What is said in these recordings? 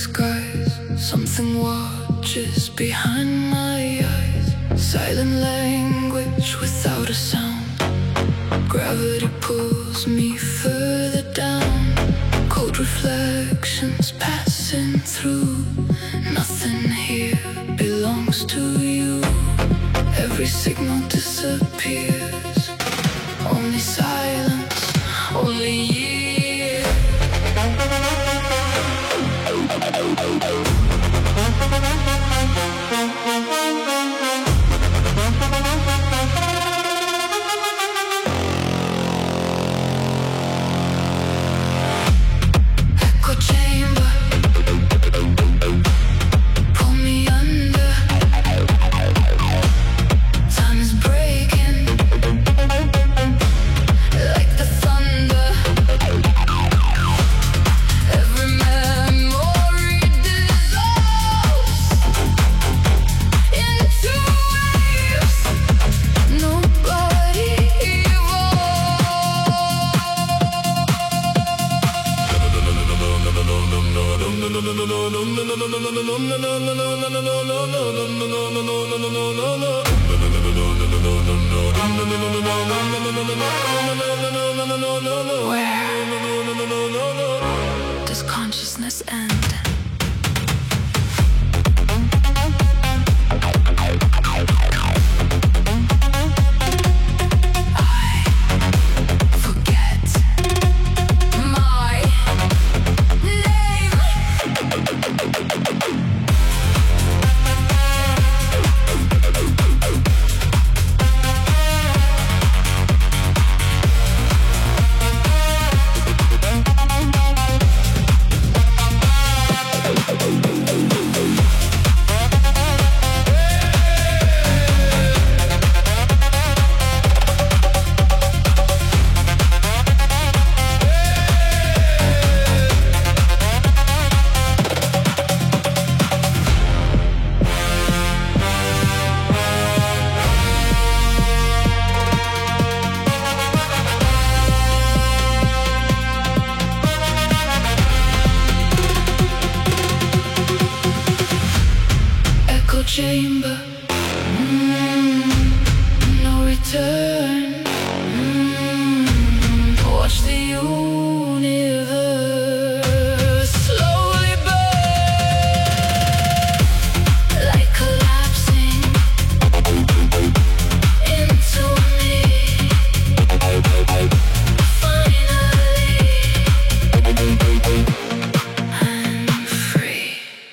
skies. Something watches behind my eyes. Silent language without a sound. Gravity pulls me further down. Cold reflections passing through. Nothing here belongs to you. Every signal disappears. Only silence, only you. Echo chamber, pull me under. Time is breaking like the thunder. Every memory dissolves into waves. Nobody Where does consciousness end? Chamber, no return. Watch the universe slowly burn, like collapsing into me. Finally, I'm free.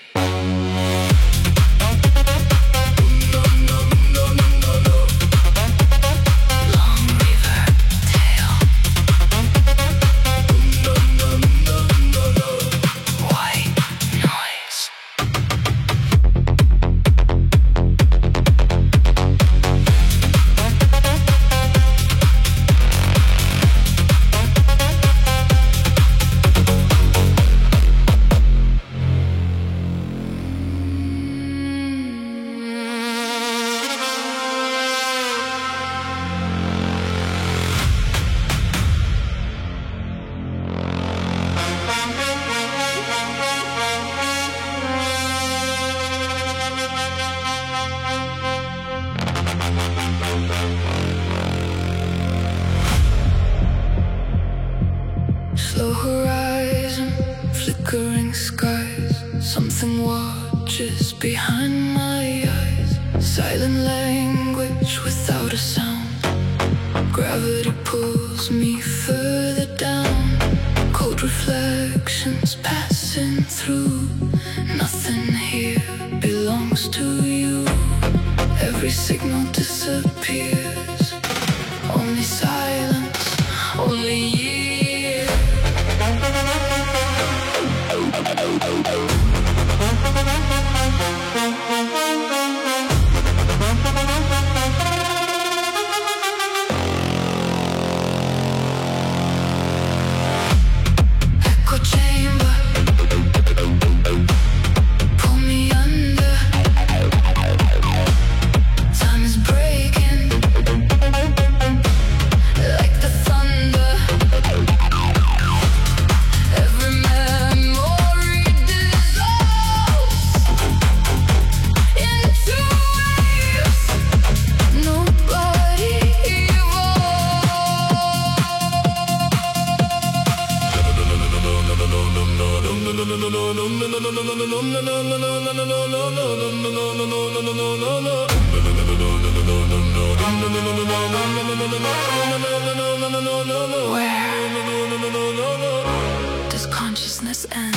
Slow horizon, flickering skies. Something watches behind my eyes. Silent language without a sound. Gravity pulls me further down. Cold reflections passing through. Nothing here belongs to you. Every signal disappears. Only silence, only you. Echo chamber, pull me under. Time is breaking Where does consciousness end?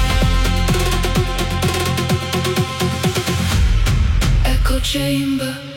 Chamber